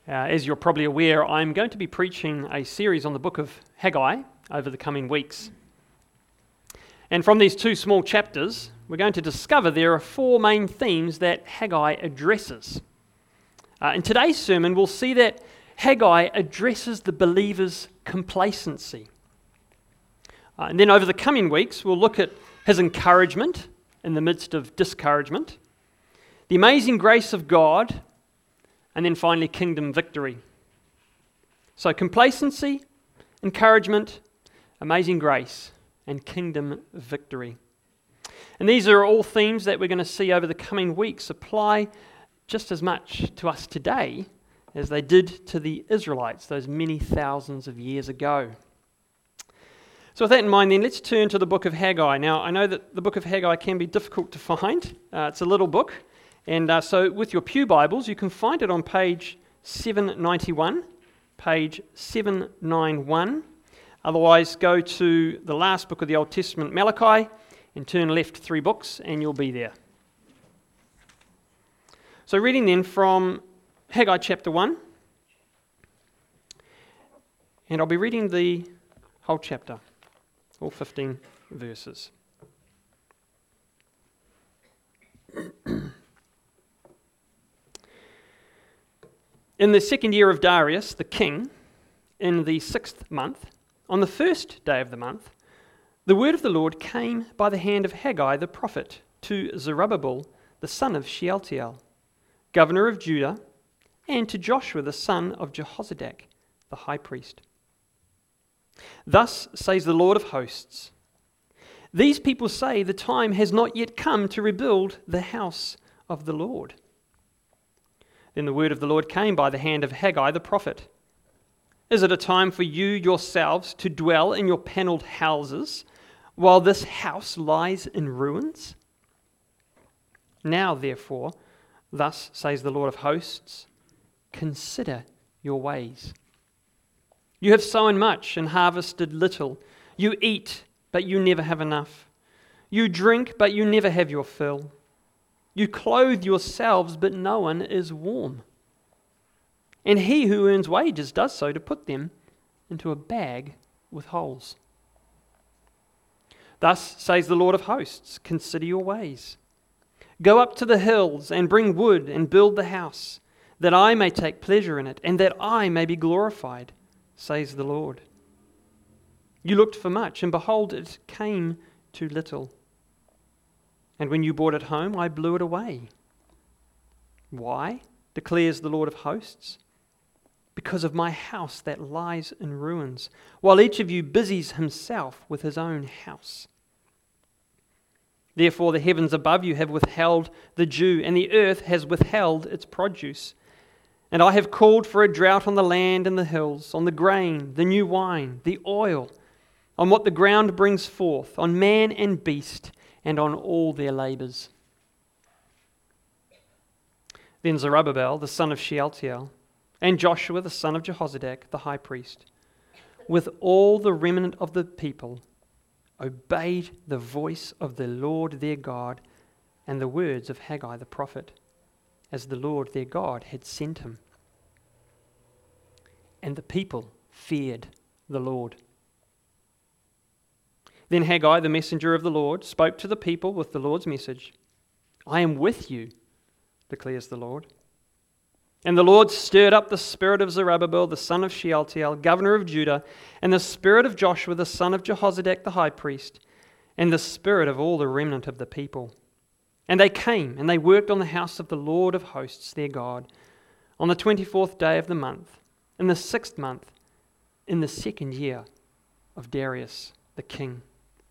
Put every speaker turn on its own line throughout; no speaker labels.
As you're probably aware, I'm going to be preaching a series on the book of Haggai over the coming weeks. And from these two small chapters, we're going to discover there are four main themes that Haggai addresses. In today's sermon, we'll see that Haggai addresses the believer's complacency. And then over the coming weeks, we'll look at his encouragement in the midst of discouragement, the amazing grace of God, and then finally kingdom victory. So complacency, encouragement, amazing grace, and kingdom victory. And these are all themes that we're going to see over the coming weeks apply just as much to us today as they did to the Israelites those many thousands of years ago. So with that in mind then, let's turn to the book of Haggai. Now, I know that the book of Haggai can be difficult to find. It's a little book. And so with your pew Bibles, you can find it on page 791, page 791. Otherwise, go to the last book of the Old Testament, Malachi, and turn left 3 books, and you'll be there. So reading then from Haggai chapter 1, and I'll be reading the whole chapter, all 15 verses. In the second year of Darius, the king, in the 6th month, on the first day of the month, the word of the Lord came by the hand of Haggai the prophet to Zerubbabel, the son of Shealtiel, governor of Judah, and to Joshua, the son of Jehozadak, the high priest. Thus says the Lord of hosts, these people say the time has not yet come to rebuild the house of the Lord. Then the word of the Lord came by the hand of Haggai the prophet. Is it a time for you yourselves to dwell in your panelled houses while this house lies in ruins? Now, therefore, thus says the Lord of hosts, consider your ways. You have sown much and harvested little. You eat, but you never have enough. You drink, but you never have your fill. You clothe yourselves, but no one is warm. And he who earns wages does so to put them into a bag with holes. Thus says the Lord of hosts, consider your ways. Go up to the hills and bring wood and build the house, that I may take pleasure in it, and that I may be glorified, says the Lord. You looked for much, and behold, it came to little. And when you brought it home, I blew it away. Why? Declares the Lord of hosts. Because of my house that lies in ruins, while each of you busies himself with his own house. Therefore the heavens above you have withheld the dew, and the earth has withheld its produce. And I have called for a drought on the land and the hills, on the grain, the new wine, the oil, on what the ground brings forth, on man and beast, and on all their labours. Then Zerubbabel, the son of Shealtiel, and Joshua, the son of Jehozadak, the high priest, with all the remnant of the people, obeyed the voice of the Lord their God and the words of Haggai the prophet, as the Lord their God had sent him. And the people feared the Lord. Then Haggai, the messenger of the Lord, spoke to the people with the Lord's message. I am with you, declares the Lord. And the Lord stirred up the spirit of Zerubbabel, the son of Shealtiel, governor of Judah, and the spirit of Joshua, the son of Jehozadak, the high priest, and the spirit of all the remnant of the people. And they came, and they worked on the house of the Lord of hosts, their God, on the 24th day of the month, in the 6th month, in the 2nd year of Darius the king.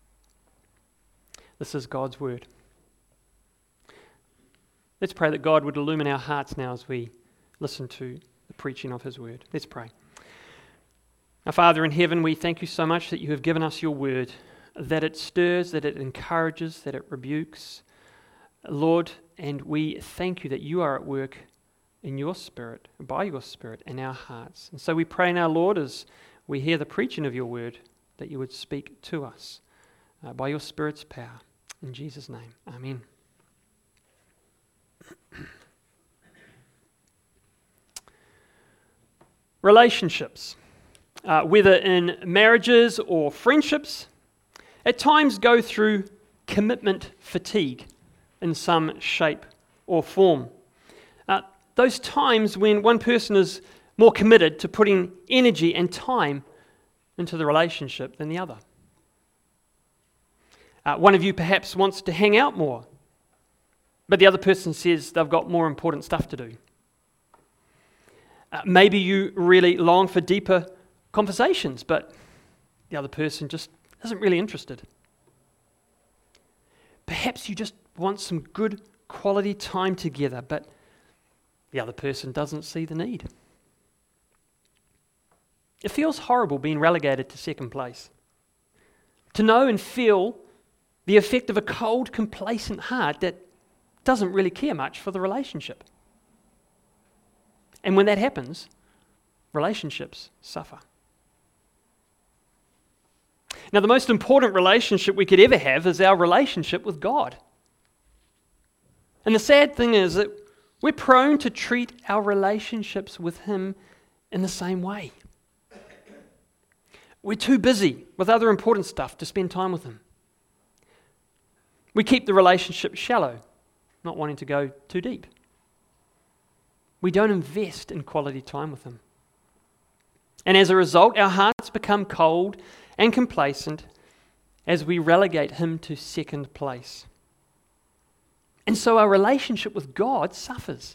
This is God's word. Let's pray that God would illumine our hearts now as we listen to the preaching of his word. Let's pray. Our Father in heaven, we thank you so much that you have given us your word, that it stirs, that it encourages, that it rebukes. Lord, and we thank you that you are at work in your spirit, by your spirit, in our hearts. And so we pray now, Lord, as we hear the preaching of your word, that you would speak to us by your Spirit's power. In Jesus' name, amen. Relationships, whether in marriages or friendships, at times go through commitment fatigue in some shape or form. Those times when one person is more committed to putting energy and time into the relationship than the other. One of you perhaps wants to hang out more, but the other person says they've got more important stuff to do. Maybe you really long for deeper conversations, but the other person just isn't really interested. Perhaps you just want some good quality time together, but the other person doesn't see the need. It feels horrible being relegated to second place. To know and feel the effect of a cold, complacent heart that doesn't really care much for the relationship. And when that happens, relationships suffer. Now, the most important relationship we could ever have is our relationship with God. And the sad thing is that we're prone to treat our relationships with Him in the same way. We're too busy with other important stuff to spend time with Him. We keep the relationship shallow, not wanting to go too deep. We don't invest in quality time with Him. And as a result, our hearts become cold and complacent as we relegate Him to second place. And so our relationship with God suffers.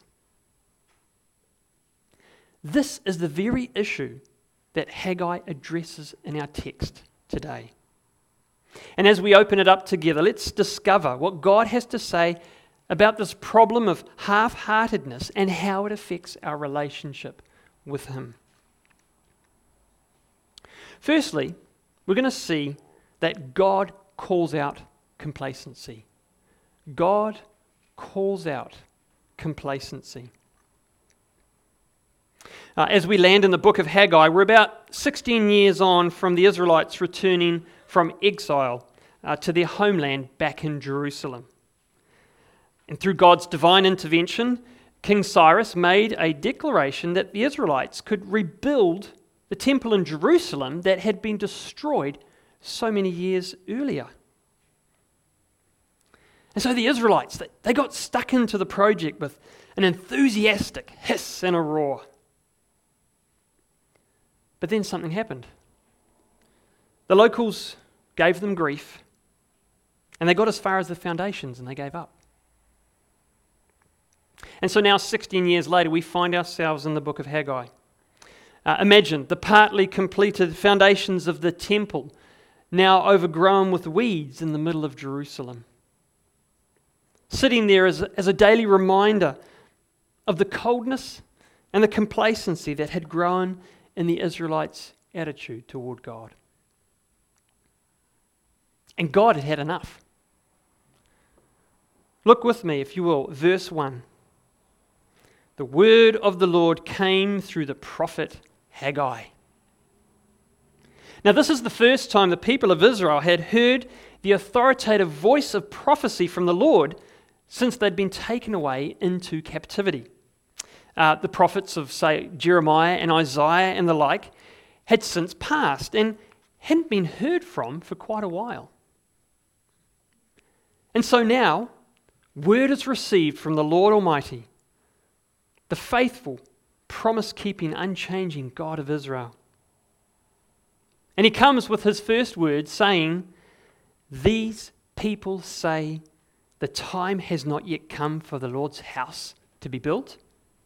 This is the very issue that Haggai addresses in our text today. And as we open it up together, let's discover what God has to say about this problem of half-heartedness and how it affects our relationship with Him. Firstly, we're going to see that God calls out complacency. God calls out complacency. As we land in the book of Haggai, we're about 16 years on from the Israelites returning from exile to their homeland back in Jerusalem. And through God's divine intervention, King Cyrus made a declaration that the Israelites could rebuild the temple in Jerusalem that had been destroyed so many years earlier. And so the Israelites, they got stuck into the project with an enthusiastic hiss and a roar. But then something happened. The locals gave them grief, and they got as far as the foundations and they gave up. And so now, 16 years later, we find ourselves in the book of Haggai. Imagine the partly completed foundations of the temple, now overgrown with weeds in the middle of Jerusalem. Sitting there as a daily reminder of the coldness and the complacency that had grown in the Israelites' attitude toward God. And God had had enough. Look with me, if you will, verse 1. The word of the Lord came through the prophet Haggai. Now, this is the first time the people of Israel had heard the authoritative voice of prophecy from the Lord since they'd been taken away into captivity. The prophets of, say, Jeremiah and Isaiah and the like had since passed and hadn't been heard from for quite a while. And so now, word is received from the Lord Almighty, the faithful, promise-keeping, unchanging God of Israel. And He comes with His first word saying, "These people say the time has not yet come for the Lord's house to be built."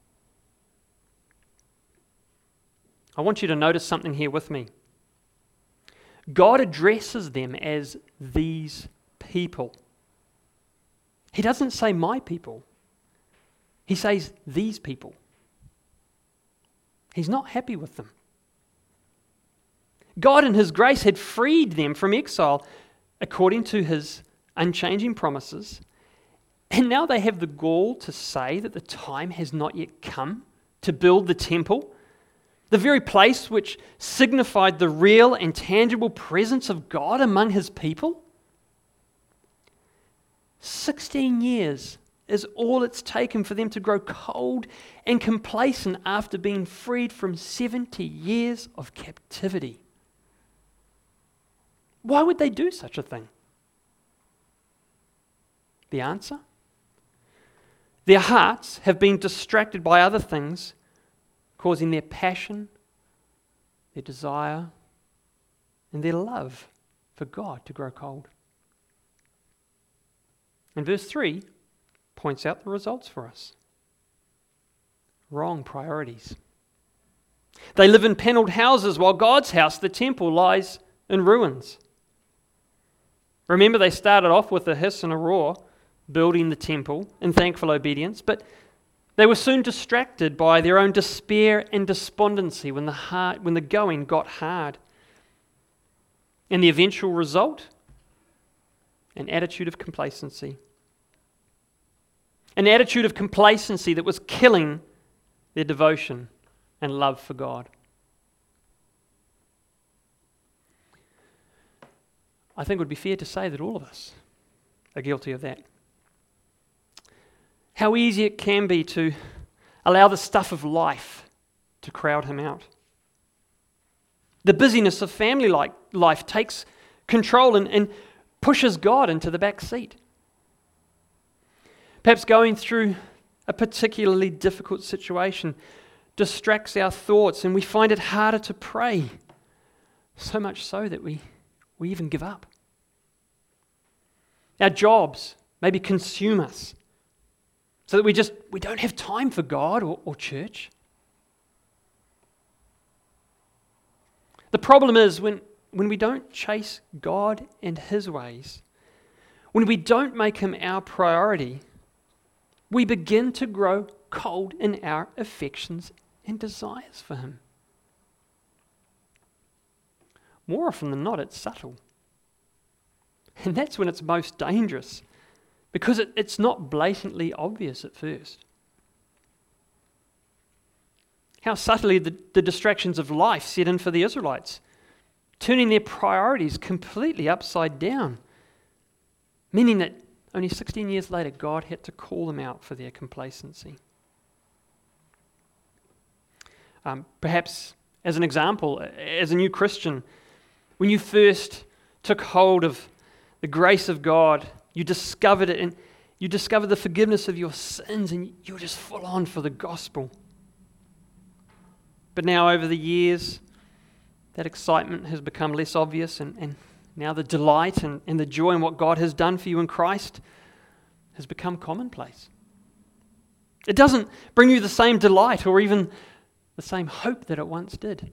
I want you to notice something here with me. God addresses them as these people. He doesn't say my people. He says these people. He's not happy with them. God in His grace had freed them from exile according to His unchanging promises, and now they have the gall to say that the time has not yet come to build the temple, the very place which signified the real and tangible presence of God among His people. 16 years is all it's taken for them to grow cold and complacent after being freed from 70 years of captivity. Why would they do such a thing? The answer? Their hearts have been distracted by other things, causing their passion, their desire, and their love for God to grow cold. And verse 3 points out the results for us. Wrong priorities. They live in panelled houses while God's house, the temple, lies in ruins. Remember, they started off with a hiss and a roar, building the temple in thankful obedience, but they were soon distracted by their own despair and despondency when the going got hard. And the eventual result? An attitude of complacency. An attitude of complacency that was killing their devotion and love for God. I think it would be fair to say that all of us are guilty of that. How easy it can be to allow the stuff of life to crowd him out. The busyness of family life takes control and pushes God into the back seat. Perhaps going through a particularly difficult situation distracts our thoughts and we find it harder to pray, so much so that we even give up. Our jobs maybe consume us so that we don't have time for God or church. The problem is when we don't chase God and His ways, when we don't make Him our priority, we begin to grow cold in our affections and desires for Him. More often than not, it's subtle. And that's when it's most dangerous, because it's not blatantly obvious at first. How subtly the distractions of life set in for the Israelites, turning their priorities completely upside down, meaning that only 16 years later, God had to call them out for their complacency. Perhaps, as an example, as a new Christian, when you first took hold of the grace of God, you discovered it, and you discovered the forgiveness of your sins, and you were just full on for the gospel. But now, over the years, that excitement has become less obvious, and now the delight and the joy in what God has done for you in Christ has become commonplace. It doesn't bring you the same delight or even the same hope that it once did.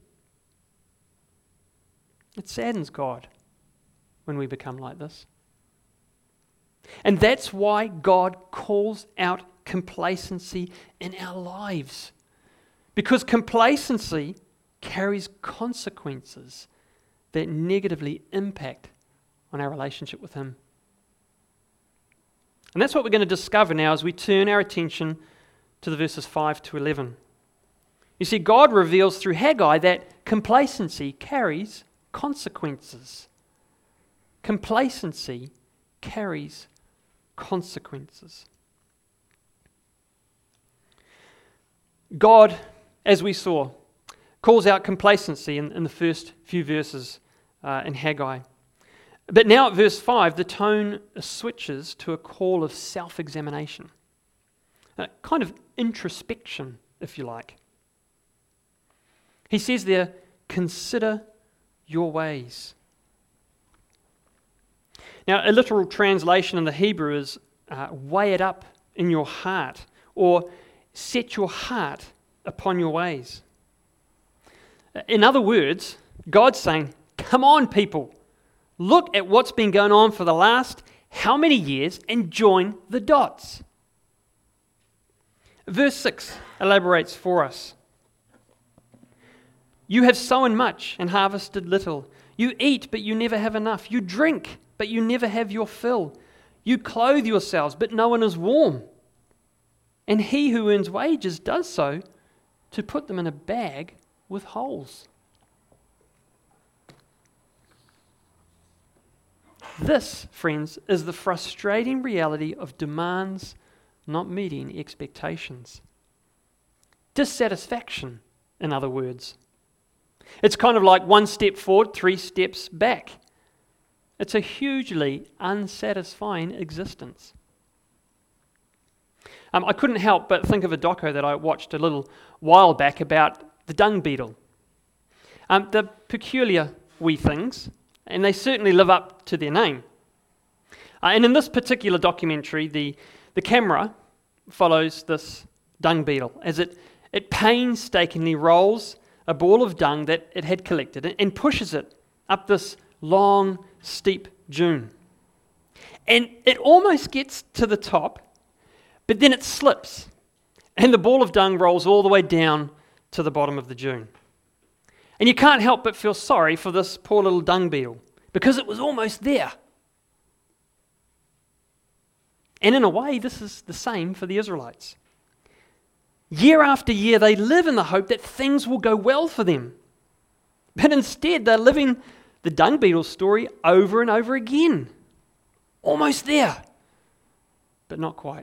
It saddens God when we become like this. And that's why God calls out complacency in our lives. Because complacency carries consequences that negatively impact on our relationship with Him. And that's what we're going to discover now as we turn our attention to the verses 5 to 11. You see, God reveals through Haggai that complacency carries consequences. Complacency carries consequences. God, as we saw, calls out complacency in the first few verses in Haggai. But now at verse 5, the tone switches to a call of self-examination, kind of introspection, if you like. He says there, consider your ways. Now, a literal translation in the Hebrew is weigh it up in your heart, or set your heart upon your ways. In other words, God's saying, come on, people, look at what's been going on for the last how many years and join the dots. Verse 6 elaborates for us. You have sown much and harvested little. You eat, but you never have enough. You drink, but you never have your fill. You clothe yourselves, but no one is warm. And he who earns wages does so to put them in a bag with holes. This, friends, is the frustrating reality of demands not meeting expectations. Dissatisfaction, in other words. It's kind of like one step forward, 3 steps back. It's a hugely unsatisfying existence. I couldn't help but think of a doco that I watched a little while back about the dung beetle. They're peculiar wee things, and they certainly live up to their name. And in this particular documentary, the camera follows this dung beetle as it painstakingly rolls a ball of dung that it had collected and pushes it up this long, steep dune. And it almost gets to the top, but then it slips, and the ball of dung rolls all the way down to the bottom of the dune. And you can't help but feel sorry for this poor little dung beetle, because it was almost there. And in a way, this is the same for the Israelites. Year after year, they live in the hope that things will go well for them. But instead, they're living the dung beetle story over and over again. Almost there, but not quite.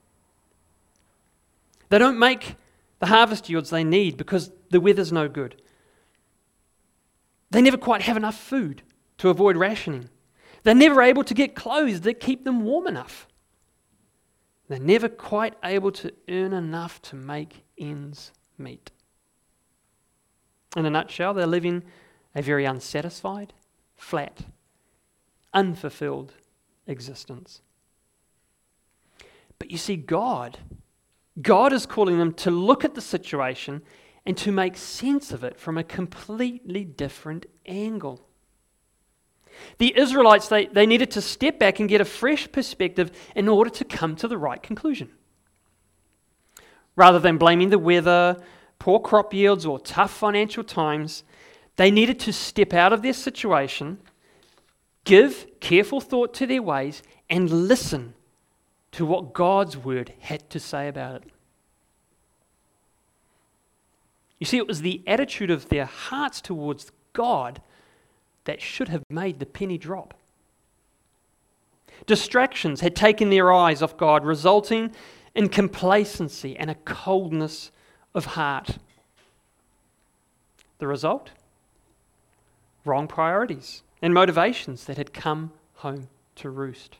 They don't make the harvest yields they need because the weather's no good. They never quite have enough food to avoid rationing. They're never able to get clothes that keep them warm enough. They're never quite able to earn enough to make ends meet. In a nutshell, they're living a very unsatisfied, flat, unfulfilled existence. But you see, God is calling them to look at the situation and to make sense of it from a completely different angle. The Israelites, they needed to step back and get a fresh perspective in order to come to the right conclusion. Rather than blaming the weather, poor crop yields, or tough financial times, they needed to step out of their situation, give careful thought to their ways, and listen to what God's word had to say about it. You see, it was the attitude of their hearts towards God that should have made the penny drop. Distractions had taken their eyes off God, resulting in complacency and a coldness of heart. The result? Wrong priorities and motivations that had come home to roost.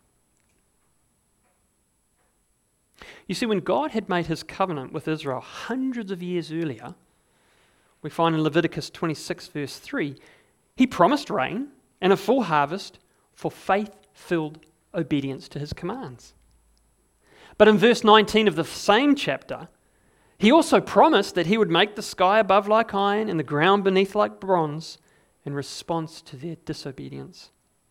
You see, when God had made his covenant with Israel hundreds of years earlier, we find in Leviticus 26 verse 3, he promised rain and a full harvest for faith-filled obedience to his commands. But in verse 19 of the same chapter, he also promised that he would make the sky above like iron and the ground beneath like bronze in response to their disobedience.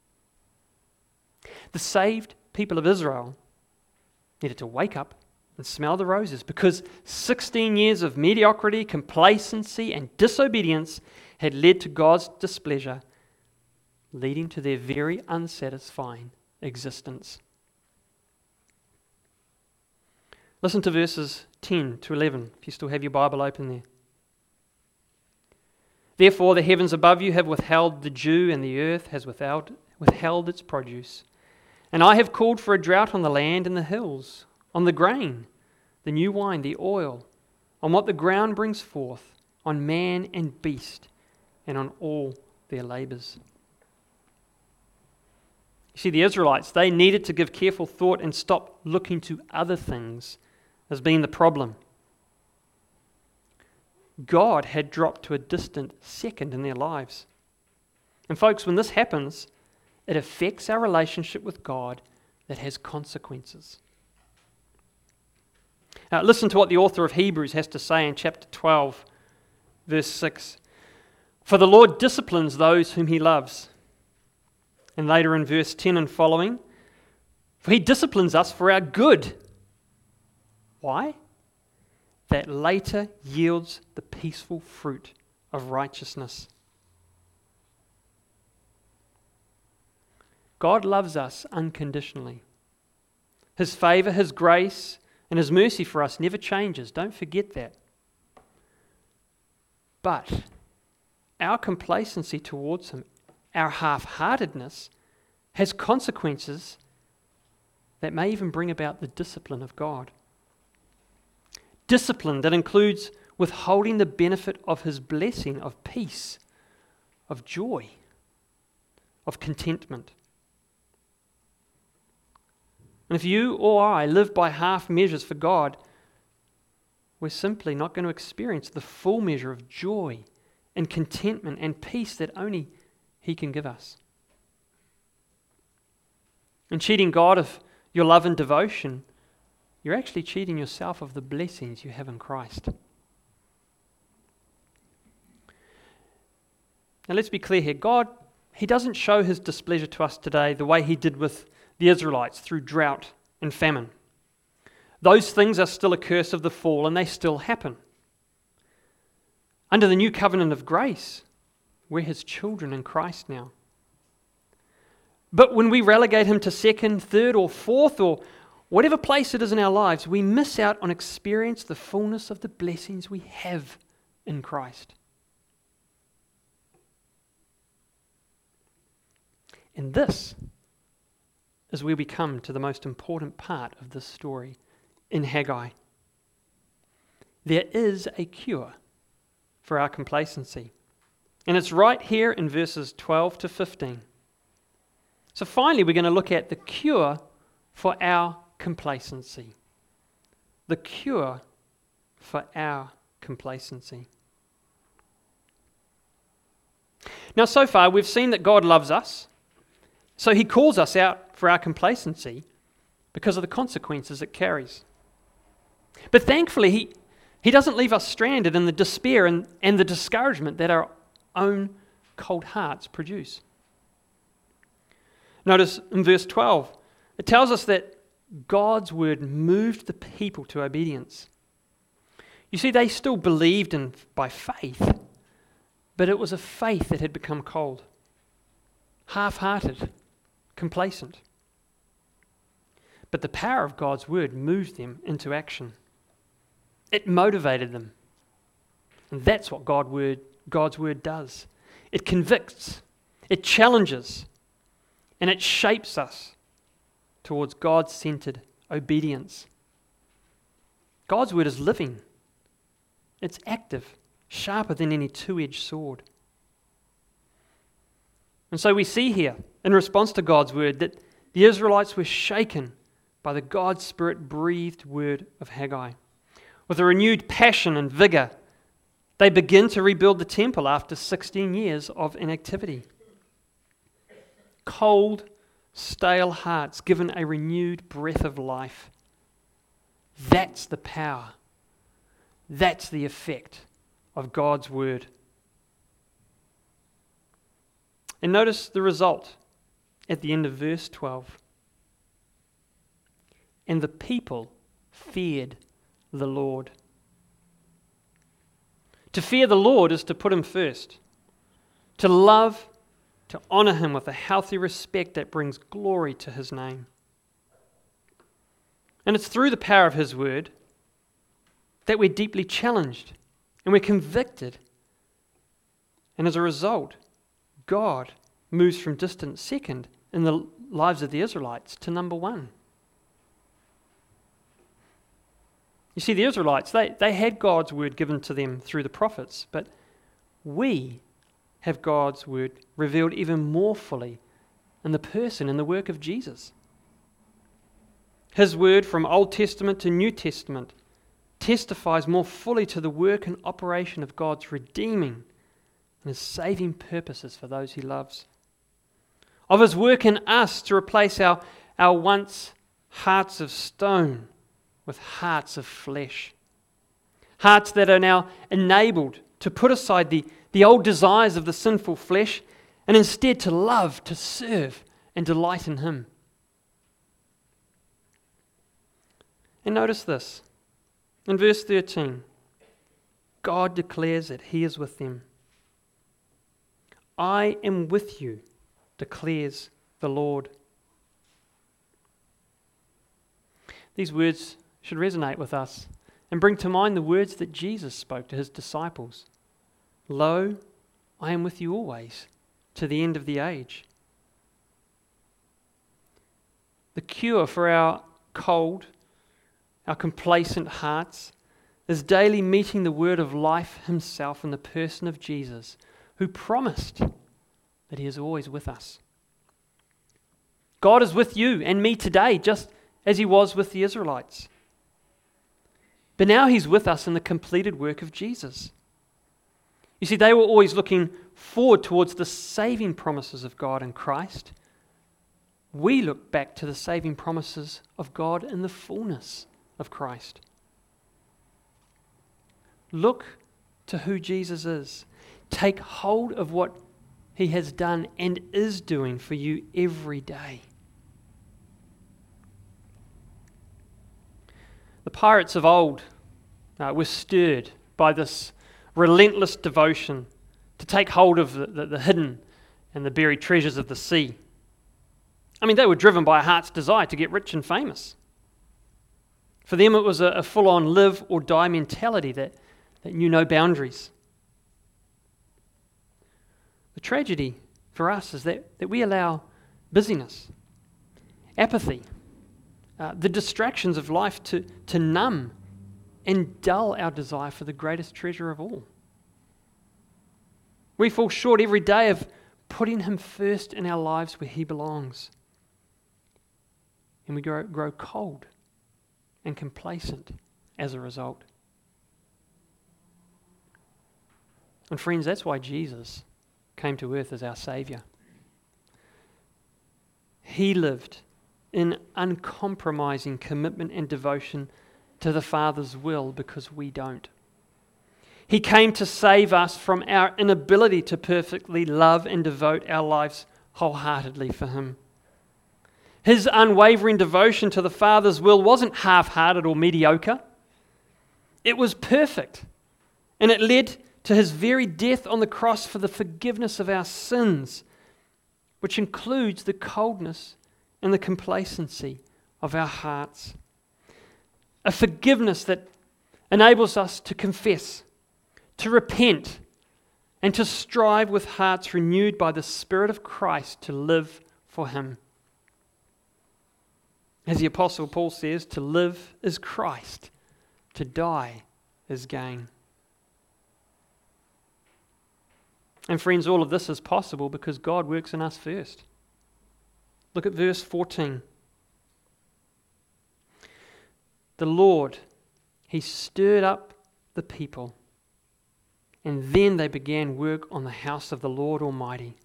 The saved people of Israel needed to wake up and smell the roses because 16 years of mediocrity, complacency, and disobedience had led to God's displeasure, leading to their very unsatisfying existence. Listen to verses 10 to 11, if you still have your Bible open there. Therefore the heavens above you have withheld the dew, and the earth has withheld its produce. And I have called for a drought on the land and the hills, on the grain, the new wine, the oil, on what the ground brings forth, on man and beast, and on all their labours. You see, the Israelites, they needed to give careful thought and stop looking to other things as being the problem. God had dropped to a distant second in their lives. And folks, when this happens, it affects our relationship with God that has consequences. Listen to what the author of Hebrews has to say in chapter 12, verse 6. For the Lord disciplines those whom he loves. And later in verse 10 and following, for he disciplines us for our good. Why? That later yields the peaceful fruit of righteousness. God loves us unconditionally. His favour, his grace, and his mercy for us never changes. Don't forget that. But our complacency towards him, our half-heartedness, has consequences that may even bring about the discipline of God. Discipline that includes withholding the benefit of his blessing of peace, of joy, of contentment. And if you or I live by half measures for God, we're simply not going to experience the full measure of joy and contentment and peace that only he can give us. In cheating God of your love and devotion, you're actually cheating yourself of the blessings you have in Christ. Now let's be clear here. God, he doesn't show his displeasure to us today the way he did with the Israelites through drought and famine. Those things are still a curse of the fall, and they still happen. Under the new covenant of grace, we're his children in Christ now. But when we relegate him to second, third, or fourth, or whatever place it is in our lives, we miss out on experience the fullness of the blessings we have in Christ. And this is where we come to the most important part of this story in Haggai. There is a cure for our complacency. And it's right here in verses 12 to 15. So finally, we're going to look at the cure for our complacency. The cure for our complacency. Now, so far, we've seen that God loves us. So he calls us out for our complacency because of the consequences it carries. But thankfully, he doesn't leave us stranded in the despair and the discouragement that our own cold hearts produce. Notice in verse 12, it tells us that God's word moved the people to obedience. You see, they still believed by faith, but it was a faith that had become cold, half-hearted, complacent. But the power of God's word moved them into action. It motivated them. And that's what God's word does. It convicts, it challenges, and it shapes us towards God-centered obedience. God's word is living. It's active, sharper than any two-edged sword. And so we see here, in response to God's word, that the Israelites were shaken by the God-Spirit-breathed word of Haggai. With a renewed passion and vigor, they begin to rebuild the temple after 16 years of inactivity. Cold, stale hearts given a renewed breath of life. That's the power. That's the effect of God's word. And notice the result at the end of verse 12. And the people feared the Lord. To fear the Lord is to put him first. To love, to honor him with a healthy respect that brings glory to his name. And it's through the power of his word that we're deeply challenged and we're convicted. And as a result, God moves from distant second in the lives of the Israelites to number one. You see, the Israelites, they had God's word given to them through the prophets, but we have God's word revealed even more fully in the person and the work of Jesus. His word from Old Testament to New Testament testifies more fully to the work and operation of God's redeeming and his saving purposes for those he loves. Of his work in us to replace our once hearts of stone with hearts of flesh. Hearts that are now enabled to put aside the old desires of the sinful flesh and instead to love, to serve, and delight in him. And notice this. In verse 13, God declares that he is with them. I am with you, declares the Lord. These words should resonate with us and bring to mind the words that Jesus spoke to his disciples. Lo, I am with you always, to the end of the age. The cure for our cold, our complacent hearts is daily meeting the word of life himself in the person of Jesus, who promised that he is always with us. God is with you and me today, just as he was with the Israelites. But now he's with us in the completed work of Jesus. You see, they were always looking forward towards the saving promises of God in Christ. We look back to the saving promises of God in the fullness of Christ. Look to who Jesus is. Take hold of what he has done and is doing for you every day. The pirates of old were stirred by this relentless devotion to take hold of the hidden and the buried treasures of the sea. I mean, they were driven by a heart's desire to get rich and famous. For them, it was a full-on live or die mentality that knew no boundaries. The tragedy for us is that we allow busyness, apathy, the distractions of life to numb and dull our desire for the greatest treasure of all. We fall short every day of putting him first in our lives where he belongs. And we grow cold and complacent as a result. And friends, that's why Jesus came to earth as our Saviour. He lived in uncompromising commitment and devotion to the Father's will because we don't. He came to save us from our inability to perfectly love and devote our lives wholeheartedly for him. His unwavering devotion to the Father's will wasn't half-hearted or mediocre. It was perfect, and it led to his very death on the cross for the forgiveness of our sins, which includes the coldness and the complacency of our hearts. A forgiveness that enables us to confess, to repent, and to strive with hearts renewed by the Spirit of Christ to live for him. As the Apostle Paul says, to live is Christ, to die is gain. And friends, all of this is possible because God works in us first. Look at verse 14. The Lord, he stirred up the people, and then they began work on the house of the Lord Almighty.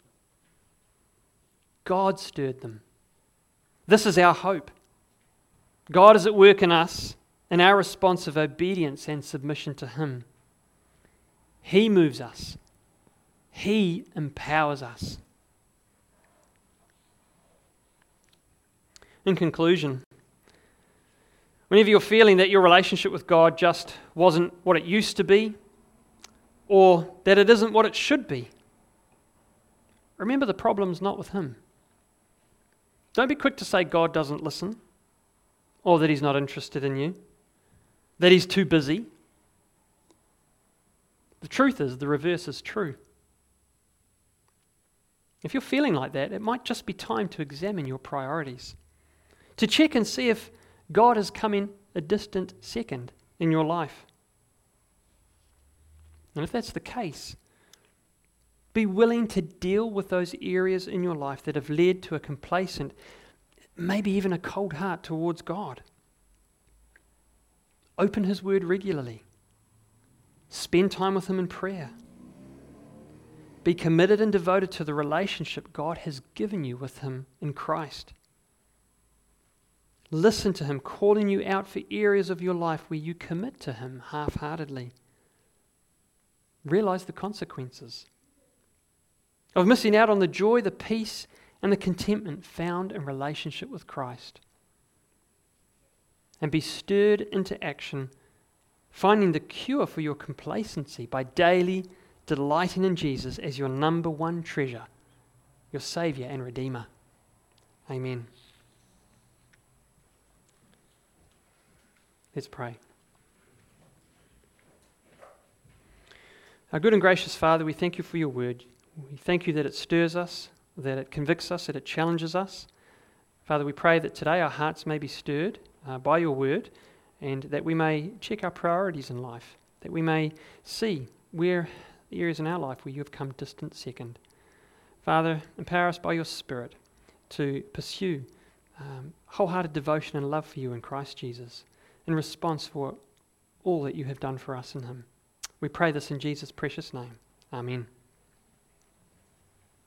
God stirred them. This is our hope. God is at work in us in our response of obedience and submission to him. He moves us. He empowers us. In conclusion, whenever you're feeling that your relationship with God just wasn't what it used to be, or that it isn't what it should be, remember the problem's not with him. Don't be quick to say God doesn't listen, or that he's not interested in you, that he's too busy. The truth is, the reverse is true. If you're feeling like that, it might just be time to examine your priorities, to check and see if God has come in a distant second in your life. And if that's the case, be willing to deal with those areas in your life that have led to a complacent, maybe even a cold heart towards God. Open his word regularly. Spend time with him in prayer. Be committed and devoted to the relationship God has given you with him in Christ. Listen to him calling you out for areas of your life where you commit to him half-heartedly. Realize the consequences of missing out on the joy, the peace, and the contentment found in relationship with Christ. And be stirred into action, finding the cure for your complacency by daily delighting in Jesus as your number one treasure, your Saviour and Redeemer. Amen. Let's pray. Our good and gracious Father, we thank you for your word. We thank you that it stirs us, that it convicts us, that it challenges us. Father, we pray that today our hearts may be stirred by your word, and that we may check our priorities in life, that we may see where the areas in our life where you have come distant second. Father, empower us by your Spirit to pursue wholehearted devotion and love for you in Christ Jesus in response for all that you have done for us in him. We pray this in Jesus' precious name. Amen.